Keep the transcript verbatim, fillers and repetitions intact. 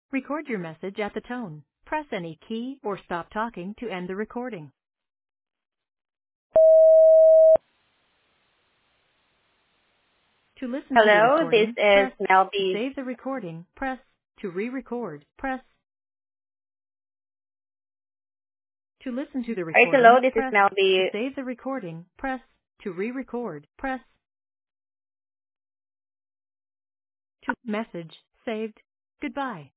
Record your message at the tone. Press any key or stop talking to end the recording. To listen to the Hello, this recording, is press to Melby. save the recording, press to re-record, press to listen to the Alright, hello, recording, this is press to Melby. save the recording, press to re-record, press to message saved. Goodbye.